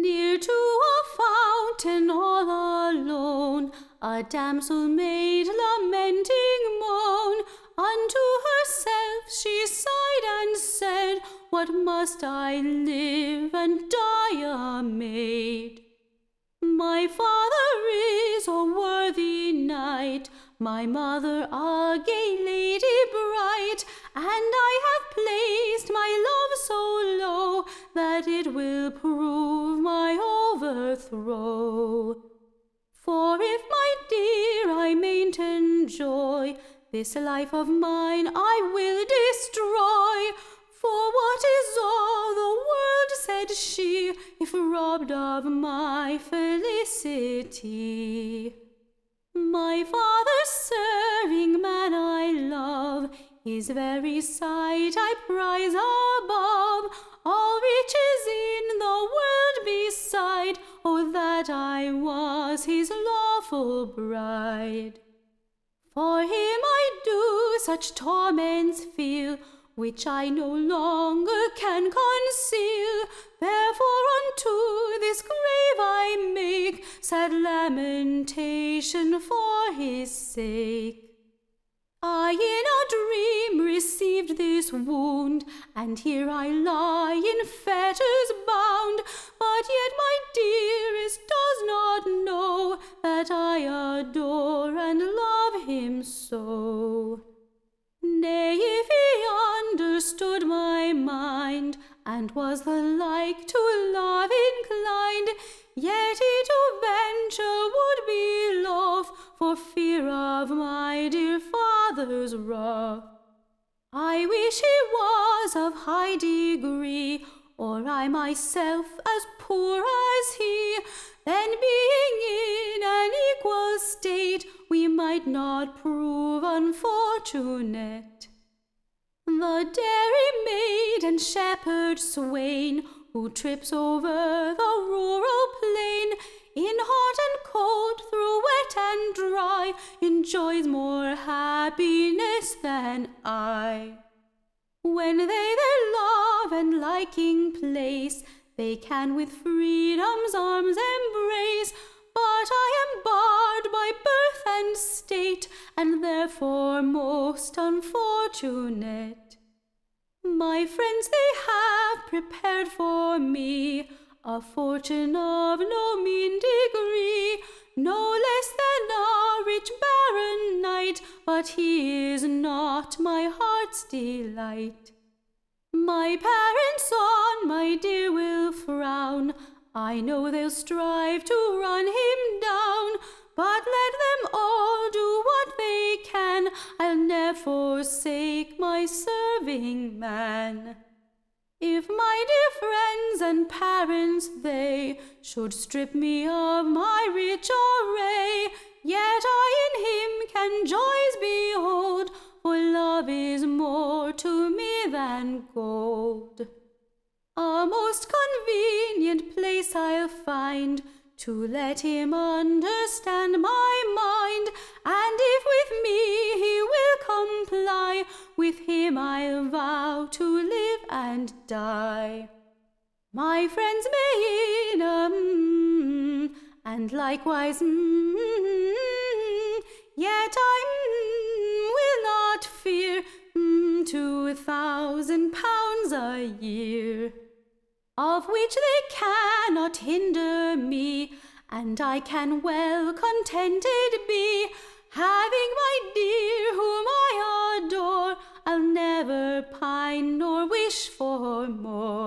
Near to a fountain all alone, a damsel made lamenting moan. Unto herself she sighed and said, "What must I live and die a maid? My father is a worthy knight, my mother a gay lady bright, and I have placed my love so low that it will prove my overthrow. For if, my dear, I mayn't enjoy this life of mine, I will destroy. For what is all the world, said she, if robbed of my felicity? My father's serving man I love, his very sight I prize above all riches in the world beside. Oh, that I was his lawful bride! For him I do such torments feel, which I no longer can conceal. Therefore unto this grave I make sad lamentation for his sake. I in a dream received this wound, and here I lie in fetters bound. But yet my dearest does not know that I adore and love him so. Nay, if he understood my mind, and was the like to love inclined, yet he to venture would be loth, for fear of my dear father's wrath. I wish he was of high degree, or I myself as poor as he. Then being in an equal state, we might not prove unfortunate. The dairy maid and shepherd swain, who trips over the rural plain, in hot and cold, through wet and dry, enjoys more happiness than I. When they their love and liking place, they can with freedom's arms embrace. But I am barred by birth and state, and therefore most unfortunate. My friends, they have prepared for me a fortune of no mean degree, no less than a rich barren knight, but he is not my heart's delight. My parents on my dear will frown, I know they'll strive to run him down, but let them all do what they can, I'll ne'er forsake my serving man. If my dear friends and parents they should strip me of my rich array, yet I in him can joys behold, for love is more to me than gold. A most convenient place I'll find to let him understand my mind, and if with me he will comply, with him I'll vow to live and die. My friends may in and likewise yet I will not fear 2,000 pounds a year, of which they cannot hinder me, and I can well contented be, having my dear whom I adore. I'll never pine nor wish for more.